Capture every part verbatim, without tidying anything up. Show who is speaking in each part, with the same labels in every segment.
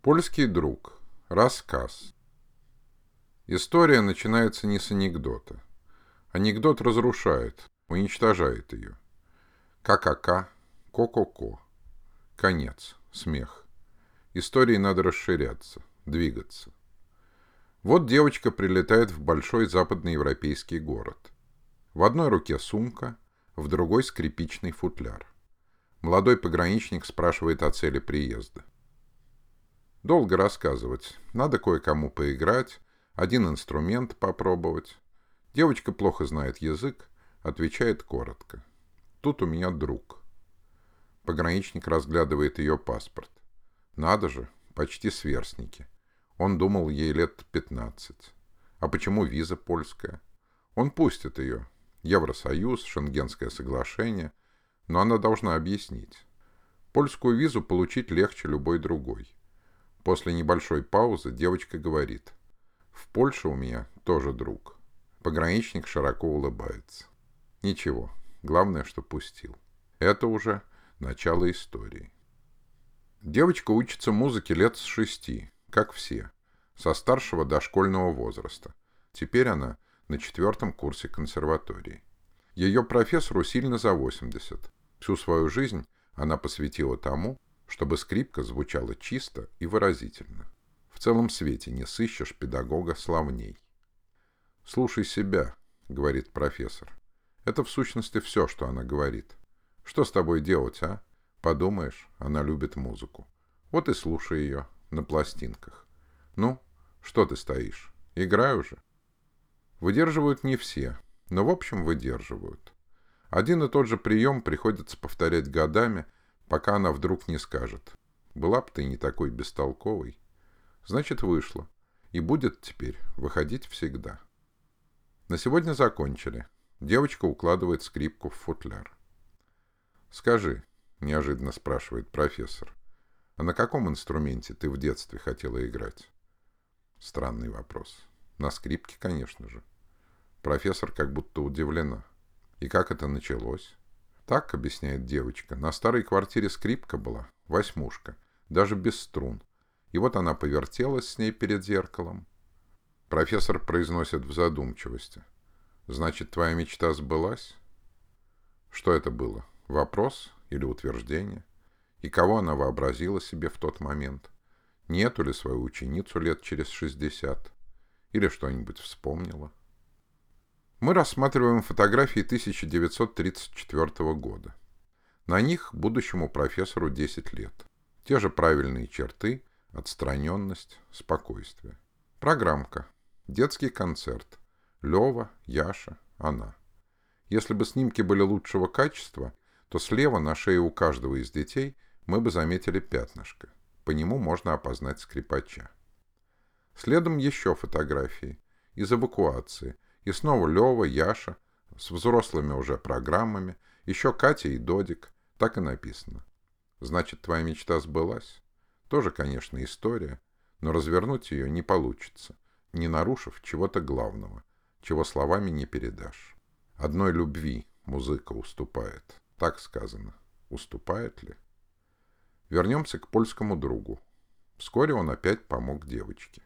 Speaker 1: Польский друг. Рассказ. История начинается не с анекдота. Анекдот разрушает, уничтожает ее. Ка-ка-ка, ко-ко-ко. Конец. Смех. Истории надо расширяться, двигаться. Вот девочка прилетает в большой западноевропейский город. В одной руке сумка, в другой скрипичный футляр. Молодой пограничник спрашивает о цели приезда. Долго рассказывать. Надо кое-кому поиграть, один инструмент попробовать. Девочка плохо знает язык, отвечает коротко. Тут у меня друг. Пограничник разглядывает ее паспорт. Надо же, почти сверстники. Он думал, ей лет пятнадцать. А почему виза польская? Он пустит ее. Евросоюз, Шенгенское соглашение. Но она должна объяснить. Польскую визу получить легче любой другой. После небольшой паузы девочка говорит: «В Польше у меня тоже друг». Пограничник широко улыбается. Ничего, главное, что пустил. Это уже начало истории. Девочка учится музыке лет с шести, как все, со старшего дошкольного возраста. Теперь она на четвертом курсе консерватории. Ее профессору сильно за восемьдесят. Всю свою жизнь она посвятила тому, чтобы скрипка звучала чисто и выразительно. В целом свете не сыщешь педагога славней. «Слушай себя», — говорит профессор. Это в сущности все, что она говорит. Что с тобой делать, а? Подумаешь, она любит музыку. Вот и слушай ее на пластинках. Ну, что ты стоишь? Играй уже. Выдерживают не все, но в общем выдерживают. Один и тот же прием приходится повторять годами, пока она вдруг не скажет: «Была бы ты не такой бестолковой». Значит, вышла. И будет теперь выходить всегда. На сегодня закончили. Девочка укладывает скрипку в футляр. «Скажи», — неожиданно спрашивает профессор, «а на каком инструменте ты в детстве хотела играть?» Странный вопрос. На скрипке, конечно же. Профессор как будто удивлена. И как это началось? Так, объясняет девочка, на старой квартире скрипка была, восьмушка, даже без струн. И вот она повертелась с ней перед зеркалом. Профессор произносит в задумчивости: «Значит, твоя мечта сбылась?» Что это было? Вопрос или утверждение? И кого она вообразила себе в тот момент? Не эту ли свою ученицу лет через шестьдесят? Или что-нибудь вспомнила? Мы рассматриваем фотографии тысяча девятьсот тридцать четвёртого года. На них будущему профессору десять лет. Те же правильные черты, отстраненность, спокойствие. Программка. Детский концерт. Лева, Яша, она. Если бы снимки были лучшего качества, то слева на шее у каждого из детей мы бы заметили пятнышко. По нему можно опознать скрипача. Следом еще фотографии. Из эвакуации. И снова Лева, Яша, с взрослыми уже программами, еще Катя и Додик. Так и написано. Значит, твоя мечта сбылась? Тоже, конечно, история, но развернуть ее не получится, не нарушив чего-то главного, чего словами не передашь. Одной любви музыка уступает. Так сказано. Уступает ли? Вернемся к польскому другу. Вскоре он опять помог девочке.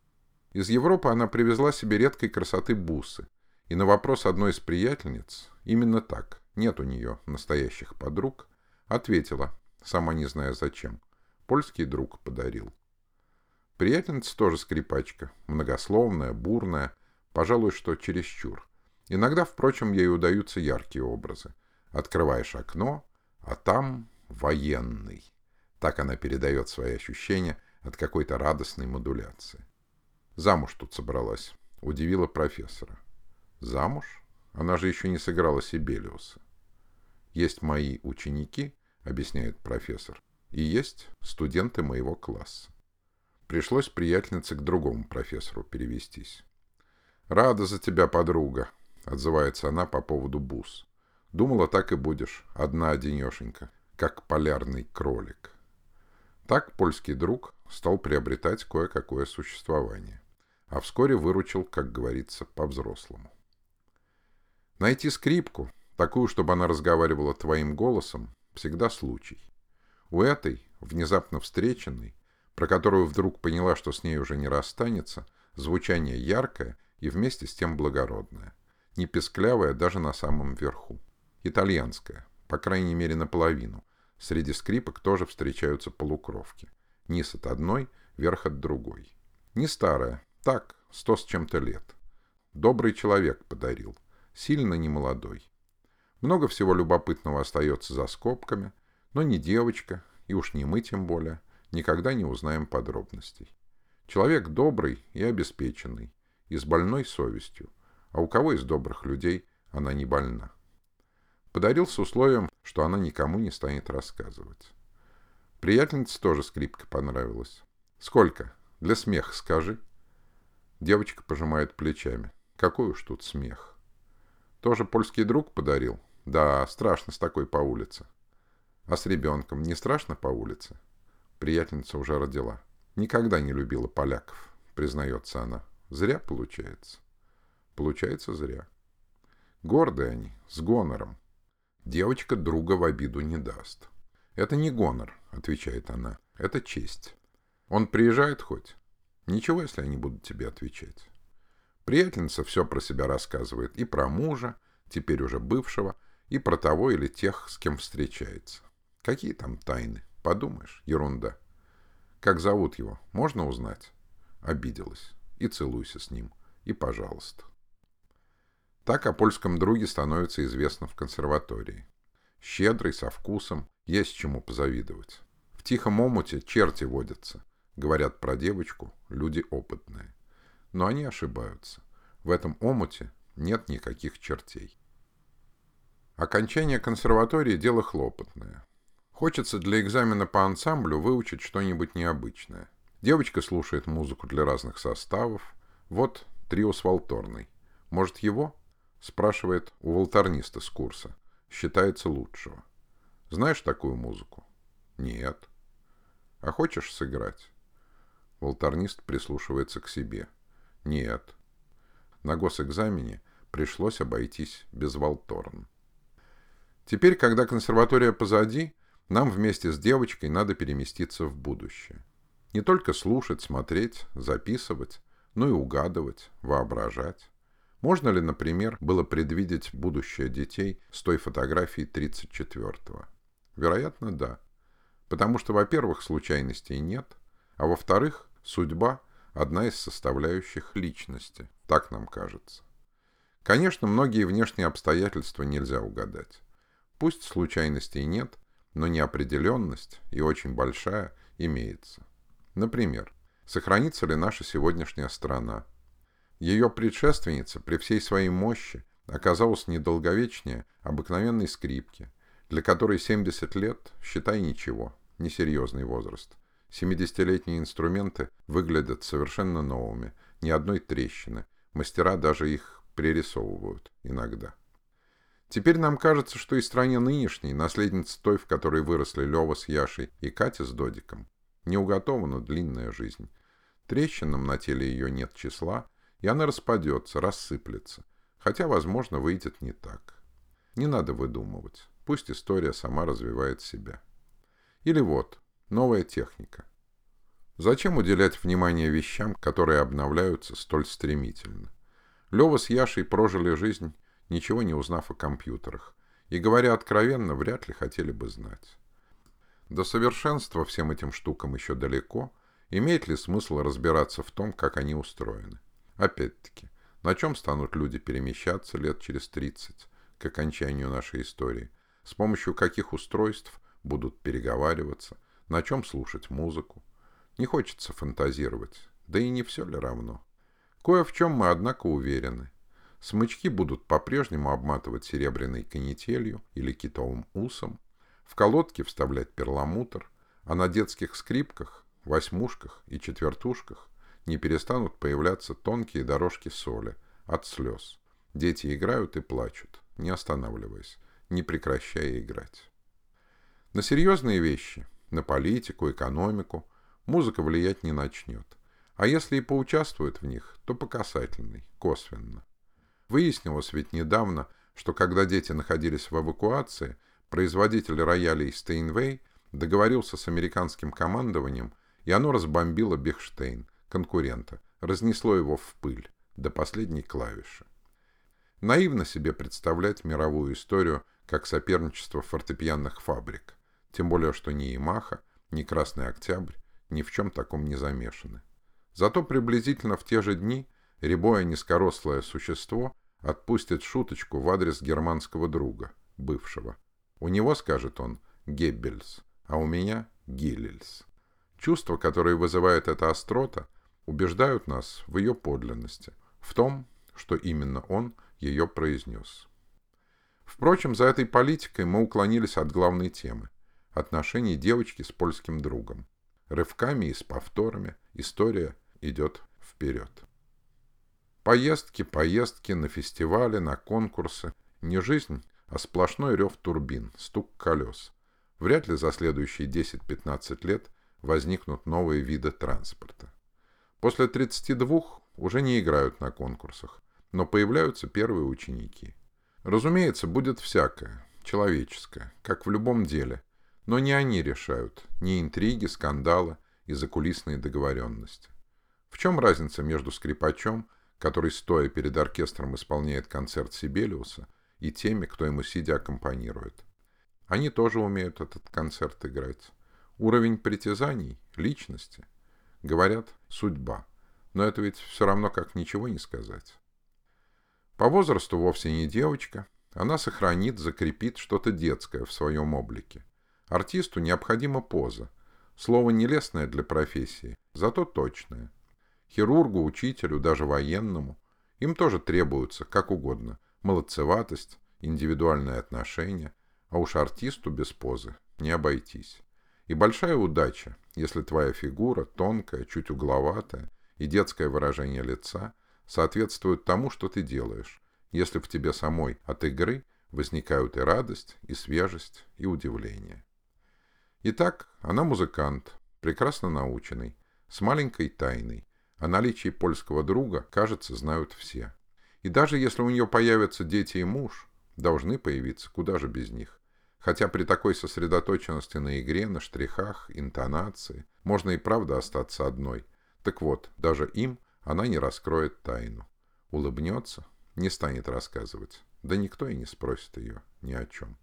Speaker 1: Из Европы она привезла себе редкой красоты бусы, и на вопрос одной из приятельниц, именно так, нет у нее настоящих подруг, ответила, сама не зная зачем: польский друг подарил. Приятельница тоже скрипачка, многословная, бурная, пожалуй, что чересчур. Иногда, впрочем, ей удаются яркие образы. Открываешь окно, а там военный. Так она передает свои ощущения от какой-то радостной модуляции. Замуж тут собралась, удивила профессора. Замуж? Она же еще не сыграла Сибелиуса. Есть мои ученики, объясняет профессор, и есть студенты моего класса. Пришлось приятельнице к другому профессору перевестись. «Рада за тебя, подруга», — отзывается она по поводу бус. «Думала, так и будешь, одна-одинешенька, как полярный кролик». Так польский друг стал приобретать кое-какое существование, а вскоре выручил, как говорится, по-взрослому. Найти скрипку, такую, чтобы она разговаривала твоим голосом, всегда случай. У этой, внезапно встреченной, про которую вдруг поняла, что с ней уже не расстанется, звучание яркое и вместе с тем благородное, не песклявое даже на самом верху. Итальянское, по крайней мере наполовину. Среди скрипок тоже встречаются полукровки. Низ от одной, верх от другой. Не старая, так, сто с чем-то лет. Добрый человек подарил, сильно не молодой. Много всего любопытного остается за скобками, но не девочка, и уж не мы тем более, никогда не узнаем подробностей. Человек добрый и обеспеченный, и с больной совестью, а у кого из добрых людей она не больна. Подарил с условием, что она никому не станет рассказывать. Приятельнице тоже скрипка понравилась. «Сколько? Для смеха скажи». Девочка пожимает плечами. Какой уж тут смех. Тоже польский друг подарил? Да, страшно с такой по улице. А с ребенком не страшно по улице? Приятельница уже родила. Никогда не любила поляков, признается она. Зря получается. Получается зря. Гордые они, с гонором. Девочка друга в обиду не даст. Это не гонор, отвечает она. Это честь. Он приезжает хоть? Ничего, если они будут тебе отвечать. Приятельница все про себя рассказывает. И про мужа, теперь уже бывшего, и про того или тех, с кем встречается. Какие там тайны? Подумаешь, ерунда. Как зовут его? Можно узнать? Обиделась. И целуйся с ним. И пожалуйста. Так о польском друге становится известно в консерватории. Щедрый, со вкусом, есть чему позавидовать. В тихом омуте черти водятся. Говорят про девочку люди опытные. Но они ошибаются. В этом омуте нет никаких чертей. Окончание консерватории – дело хлопотное. Хочется для экзамена по ансамблю выучить что-нибудь необычное. Девочка слушает музыку для разных составов. Вот трио с валторной. Может, его? Спрашивает у валторниста с курса. Считается лучшего. Знаешь такую музыку? Нет. А хочешь сыграть? Валторнист прислушивается к себе. Нет. На госэкзамене пришлось обойтись без валторн. Теперь, когда консерватория позади, нам вместе с девочкой надо переместиться в будущее. Не только слушать, смотреть, записывать, но и угадывать, воображать. Можно ли, например, было предвидеть будущее детей с той фотографии тридцать четвёртого? Вероятно, да. Потому что, во-первых, случайностей нет, а во-вторых, судьба – одна из составляющих личности, так нам кажется. Конечно, многие внешние обстоятельства нельзя угадать. Пусть случайностей нет, но неопределенность, и очень большая, имеется. Например, сохранится ли наша сегодняшняя страна? Ее предшественница при всей своей мощи оказалась недолговечнее обыкновенной скрипки, для которой семьдесят лет, считай, ничего, несерьезный возраст. семидесятилетние инструменты выглядят совершенно новыми, ни одной трещины, мастера даже их пририсовывают иногда. Теперь нам кажется, что и стране нынешней, наследнице той, в которой выросли Лёва с Яшей и Катя с Додиком, не уготована длинная жизнь. Трещинам на теле ее нет числа, и она распадется, рассыплется, хотя, возможно, выйдет не так. Не надо выдумывать, пусть история сама развивает себя. Или вот, новая техника. Зачем уделять внимание вещам, которые обновляются столь стремительно? Лёва с Яшей прожили жизнь, ничего не узнав о компьютерах, и, говоря откровенно, вряд ли хотели бы знать. До совершенства всем этим штукам еще далеко, имеет ли смысл разбираться в том, как они устроены? Опять-таки, на чем станут люди перемещаться лет через тридцать, к окончанию нашей истории, с помощью каких устройств будут переговариваться, на чем слушать музыку? Не хочется фантазировать, да и не все ли равно. Кое в чем мы, однако, уверены. Смычки будут по-прежнему обматывать серебряной канителью или китовым усом, в колодки вставлять перламутр, а на детских скрипках, восьмушках и четвертушках не перестанут появляться тонкие дорожки соли от слез. Дети играют и плачут, не останавливаясь, не прекращая играть. На серьезные вещи, на политику, экономику, музыка влиять не начнет. А если и поучаствует в них, то по касательной, косвенно. Выяснилось ведь недавно, что когда дети находились в эвакуации, производитель роялей Steinway договорился с американским командованием и оно разбомбило Бехштейн, конкурента, разнесло его в пыль до последней клавиши. Наивно себе представлять мировую историю как соперничество фортепианных фабрик, тем более что ни Ямаха, ни Красный Октябрь ни в чем таком не замешаны. Зато приблизительно в те же дни рябое низкорослое существо отпустит шуточку в адрес германского друга, бывшего. У него, скажет он, Геббельс, а у меня Гиллельс. Чувства, которые вызывает эта острота, убеждают нас в ее подлинности, в том, что именно он ее произнес. Впрочем, за этой политикой мы уклонились от главной темы – отношений девочки с польским другом. Рывками и с повторами история идет вперед. Поездки, поездки на фестивали, на конкурсы. Не жизнь, а сплошной рев турбин, стук колес. Вряд ли за следующие десять-пятнадцать лет возникнут новые виды транспорта. После тридцати двух уже не играют на конкурсах, но появляются первые ученики. Разумеется, будет всякое, человеческое, как в любом деле, но не они решают, не интриги, скандалы и закулисные договоренности. В чем разница между скрипачом, который, стоя перед оркестром, исполняет концерт Сибелиуса, и теми, кто ему сидя аккомпанирует? Они тоже умеют этот концерт играть. Уровень притязаний, личности, говорят, судьба, но это ведь все равно как ничего не сказать. По возрасту вовсе не девочка, она сохранит, закрепит что-то детское в своем облике. Артисту необходима поза, слово нелестное для профессии, зато точное. Хирургу, учителю, даже военному, им тоже требуются, как угодно, молодцеватость, индивидуальное отношение, а уж артисту без позы не обойтись. И большая удача, если твоя фигура, тонкая, чуть угловатая, и детское выражение лица соответствуют тому, что ты делаешь, если в тебе самой от игры возникают и радость, и свежесть, и удивление. Итак, она музыкант, прекрасно наученный, с маленькой тайной. О наличии польского друга, кажется, знают все. И даже если у нее появятся дети и муж, должны появиться, куда же без них. Хотя при такой сосредоточенности на игре, на штрихах, интонации, можно и правда остаться одной. Так вот, даже им она не раскроет тайну. Улыбнется, не станет рассказывать. Да никто и не спросит ее ни о чем.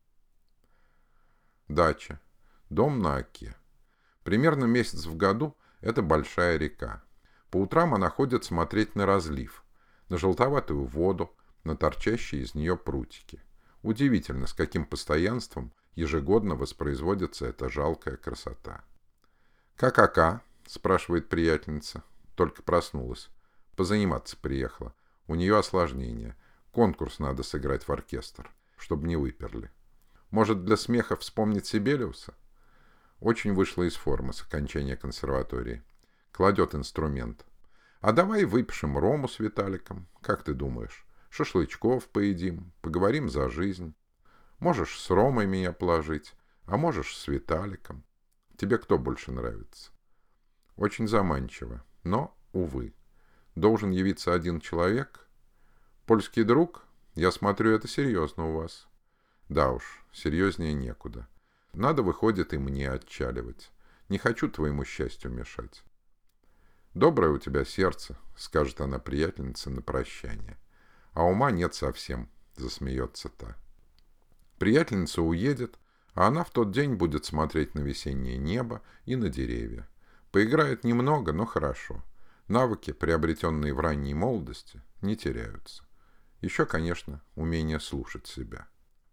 Speaker 1: Дача. Дом на Оке. Примерно месяц в году это большая река. По утрам она ходит смотреть на разлив, на желтоватую воду, на торчащие из нее прутики. Удивительно, с каким постоянством ежегодно воспроизводится эта жалкая красота. «Как Ока?» – спрашивает приятельница. Только проснулась. Позаниматься приехала. У нее осложнение. Конкурс надо сыграть в оркестр, чтобы не выперли. Может, для смеха вспомнить Сибелиуса? Очень вышла из формы с окончания консерватории. Кладет инструмент. А давай выпишем рому с Виталиком. Как ты думаешь? Шашлычков поедим, поговорим за жизнь. Можешь с Ромой меня положить, а можешь с Виталиком. Тебе кто больше нравится? Очень заманчиво, но, увы. Должен явиться один человек? Польский друг? Я смотрю, это серьезно у вас. Да уж, серьезнее некуда. Надо, выходит, и мне отчаливать. Не хочу твоему счастью мешать. Доброе у тебя сердце, скажет она приятельнице на прощание. А ума нет совсем, засмеется та. Приятельница уедет, а она в тот день будет смотреть на весеннее небо и на деревья. Поиграет немного, но хорошо. Навыки, приобретенные в ранней молодости, не теряются. Еще, конечно, умение слушать себя.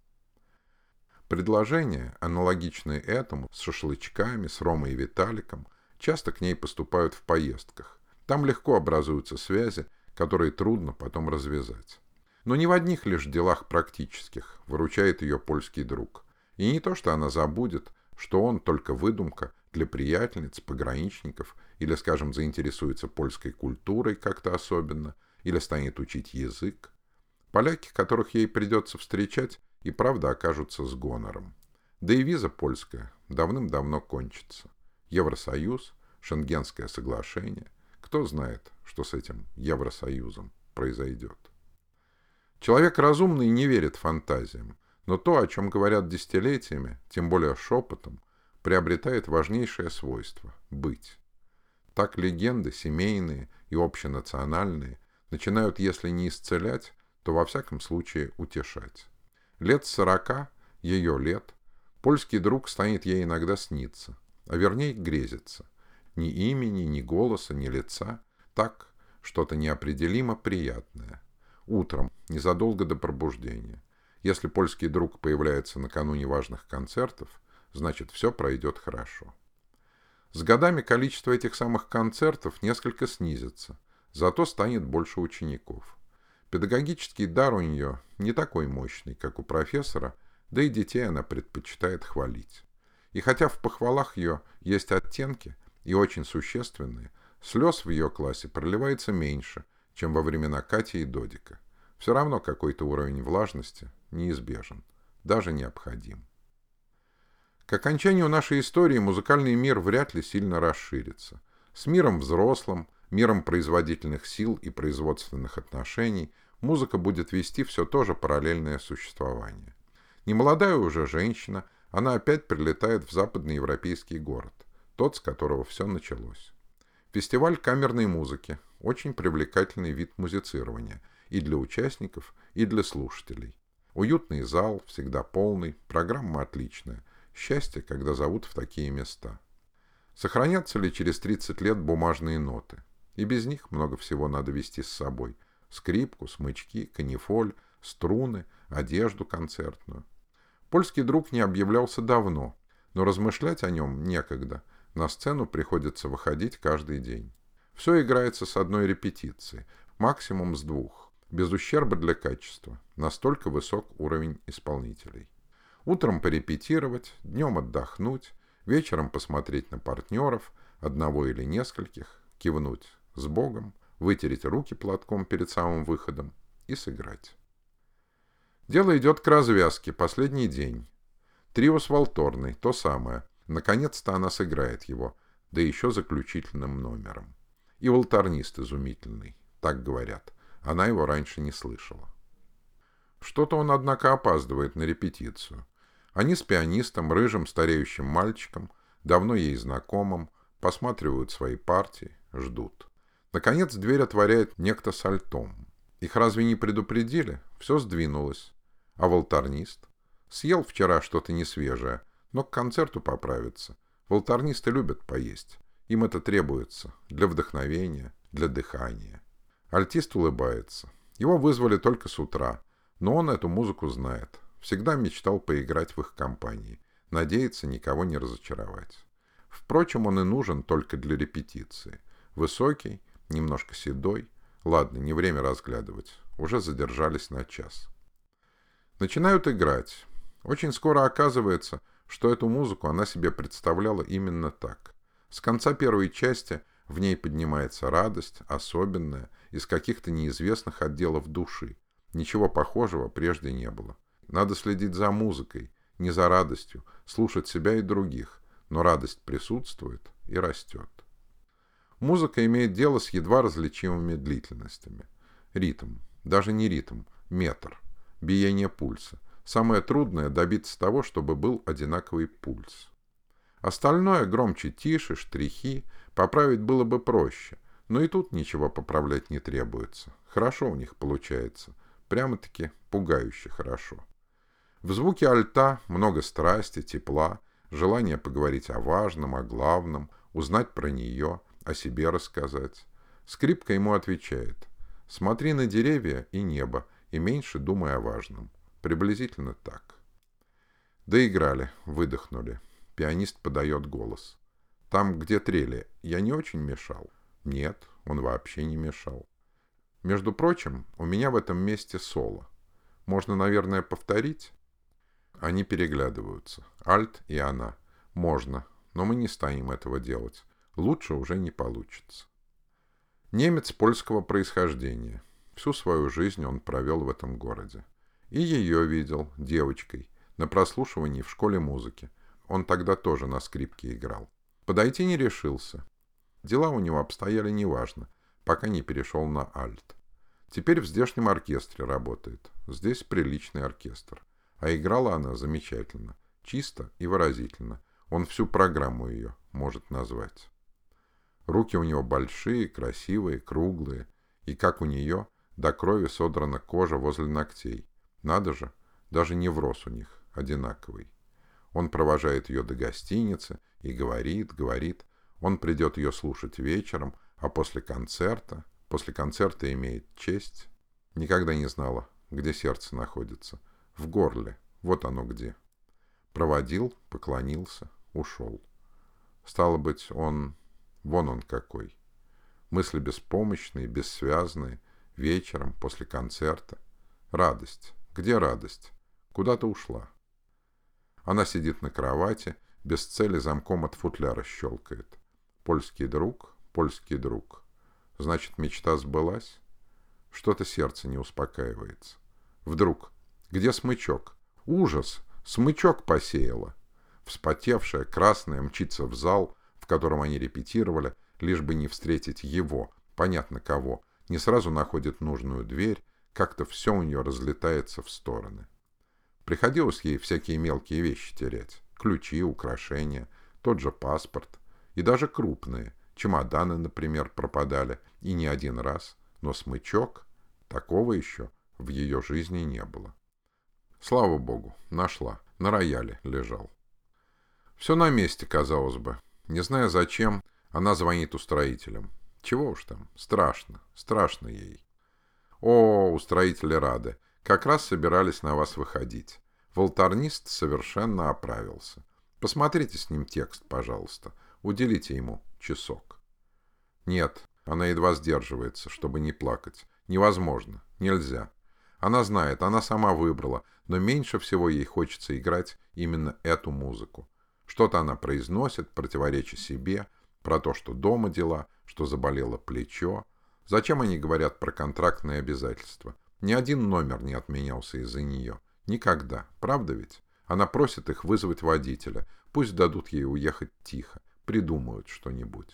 Speaker 1: Предложения, аналогичные этому, с шашлычками, с Ромой и Виталиком, часто к ней поступают в поездках. Там легко образуются связи, которые трудно потом развязать. Но не в одних лишь делах практических выручает ее польский друг. И не то, что она забудет, что он только выдумка для приятельниц, пограничников, или, скажем, заинтересуется польской культурой как-то особенно, или станет учить язык. Поляки, которых ей придется встречать, и правда окажутся с гонором. Да и виза польская давным-давно кончится. Евросоюз, Шенгенское соглашение. Кто знает, что с этим Евросоюзом произойдет. Человек разумный не верит фантазиям, но то, о чем говорят десятилетиями, тем более шепотом, приобретает важнейшее свойство – быть. Так легенды, семейные и общенациональные, начинают, если не исцелять, то во всяком случае утешать. Лет сорока, ее лет, польский друг станет ей иногда сниться, а вернее грезиться. Ни имени, ни голоса, ни лица. Так, что-то неопределимо приятное. Утром, незадолго до пробуждения. Если польский друг появляется накануне важных концертов, значит, все пройдет хорошо. С годами количество этих самых концертов несколько снизится, зато станет больше учеников. Педагогический дар у нее не такой мощный, как у профессора, да и детей она предпочитает хвалить. И хотя в похвалах ее есть оттенки, и очень существенные, слез в ее классе проливается меньше, чем во времена Кати и Додика. Все равно какой-то уровень влажности неизбежен, даже необходим. К окончанию нашей истории музыкальный мир вряд ли сильно расширится. С миром взрослым, миром производительных сил и производственных отношений музыка будет вести все то же параллельное существование. Немолодая уже женщина, она опять прилетает в западноевропейский город, тот, с которого все началось. Фестиваль камерной музыки – очень привлекательный вид музицирования и для участников, и для слушателей. Уютный зал, всегда полный, программа отличная. Счастье, когда зовут в такие места. Сохранятся ли через тридцать лет бумажные ноты? И без них много всего надо везти с собой. Скрипку, смычки, канифоль, струны, одежду концертную. Польский друг не объявлялся давно, но размышлять о нем некогда. На сцену приходится выходить каждый день. Все играется с одной репетиции, максимум с двух, без ущерба для качества. Настолько высок уровень исполнителей. Утром порепетировать, днем отдохнуть, вечером посмотреть на партнеров, одного или нескольких, кивнуть с Богом, вытереть руки платком перед самым выходом и сыграть. Дело идет к развязке, последний день. Трио с валторной, то самое. Наконец-то она сыграет его, да еще заключительным номером. И валторнист изумительный, так говорят. Она его раньше не слышала. Что-то он, однако, опаздывает на репетицию. Они с пианистом, рыжим стареющим мальчиком, давно ей знакомым, посматривают свои партии, ждут. Наконец дверь отворяет некто с альтом. Их разве не предупредили? Все сдвинулось. А валторнист? Съел вчера что-то несвежее, но к концерту поправится. Валторнисты любят поесть. Им это требуется для вдохновения, для дыхания. Альтист улыбается. Его вызвали только с утра, но он эту музыку знает. Всегда мечтал поиграть в их компании. Надеется никого не разочаровать. Впрочем, он и нужен только для репетиции. Высокий, немножко седой. Ладно, не время разглядывать. Уже задержались на час. Начинают играть. Очень скоро оказывается, что эту музыку она себе представляла именно так. С конца первой части в ней поднимается радость, особенная, из каких-то неизвестных отделов души. Ничего похожего прежде не было. Надо следить за музыкой, не за радостью, слушать себя и других, но радость присутствует и растет. Музыка имеет дело с едва различимыми длительностями. Ритм, даже не ритм, метр, биение пульса. Самое трудное – добиться того, чтобы был одинаковый пульс. Остальное громче, тише, штрихи, поправить было бы проще, но и тут ничего поправлять не требуется. Хорошо у них получается, прямо-таки пугающе хорошо. В звуке альта много страсти, тепла, желания поговорить о важном, о главном, узнать про нее, о себе рассказать. Скрипка ему отвечает: «Смотри на деревья и небо, и меньше думай о важном». Приблизительно так. Доиграли, выдохнули. Пианист подает голос. «Там, где трели, я не очень мешал?» «Нет, он вообще не мешал. Между прочим, у меня в этом месте соло. Можно, наверное, повторить?» Они переглядываются. Альт и она. «Можно, но мы не станем этого делать. Лучше уже не получится». Немец польского происхождения. Всю свою жизнь он провел в этом городе. И ее видел девочкой на прослушивании в школе музыки. Он тогда тоже на скрипке играл. Подойти не решился. Дела у него обстояли неважно, пока не перешел на альт. Теперь в здешнем оркестре работает. Здесь приличный оркестр. А играла она замечательно, чисто и выразительно. Он всю программу ее может назвать. Руки Руки у него большие, красивые, круглые, и как у нее до крови содрана кожа возле ногтей. Надо же, даже невроз у них одинаковый. Он провожает ее до гостиницы и говорит, говорит. Он придет ее слушать вечером, а после концерта, после концерта имеет честь. Никогда не знала, где сердце находится. В горле, вот оно где. Проводил, поклонился, ушел. Стало быть, он... Вон он какой. Мысли беспомощные, бессвязные. Вечером, после концерта. Радость. Где радость? Куда-то ушла. Она сидит на кровати, без цели замком от футляра щелкает. Польский друг, польский друг. Значит, мечта сбылась? Что-то сердце не успокаивается. Вдруг. Где смычок? Ужас! Смычок посеяла. Вспотевшая, красная, мчится в зал, в котором они репетировали, лишь бы не встретить его, понятно кого, не сразу находит нужную дверь, как-то все у нее разлетается в стороны. Приходилось ей всякие мелкие вещи терять, ключи, украшения, тот же паспорт, и даже крупные, чемоданы, например, пропадали, и не один раз, но смычок, такого еще в ее жизни не было. Слава богу, нашла, на рояле лежал. Все на месте, казалось бы. Не зная зачем, она звонит устроителям. Чего уж там, страшно, страшно ей. О, устроители рады, как раз собирались на вас выходить. Волторнист совершенно оправился. Посмотрите с ним текст, пожалуйста, уделите ему часок. Нет, она едва сдерживается, чтобы не плакать. Невозможно, нельзя. Она знает, она сама выбрала, но меньше всего ей хочется играть именно эту музыку. Что-то она произносит, противореча себе, про то, что дома дела, что заболело плечо. Зачем они говорят про контрактные обязательства? Ни один номер не отменялся из-за нее. Никогда. Правда ведь? Она просит их вызвать водителя. Пусть дадут ей уехать тихо. Придумают что-нибудь.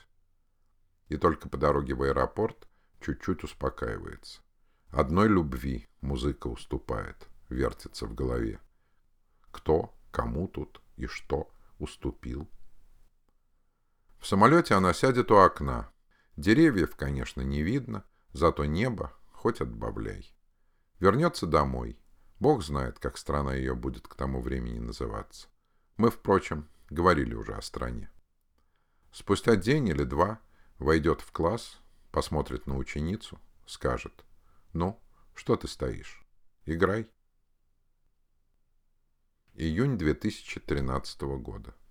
Speaker 1: И только по дороге в аэропорт чуть-чуть успокаивается. Одной любви музыка уступает, вертится в голове. Кто, кому тут и что уступил? В самолете она сядет у окна. Деревьев, конечно, не видно, зато небо хоть отбавляй. Вернется домой. Бог знает, как страна ее будет к тому времени называться. Мы, впрочем, говорили уже о стране. Спустя день или два войдет в класс, посмотрит на ученицу, скажет: «Ну, что ты стоишь? Играй». Июнь две тысячи тринадцатого года.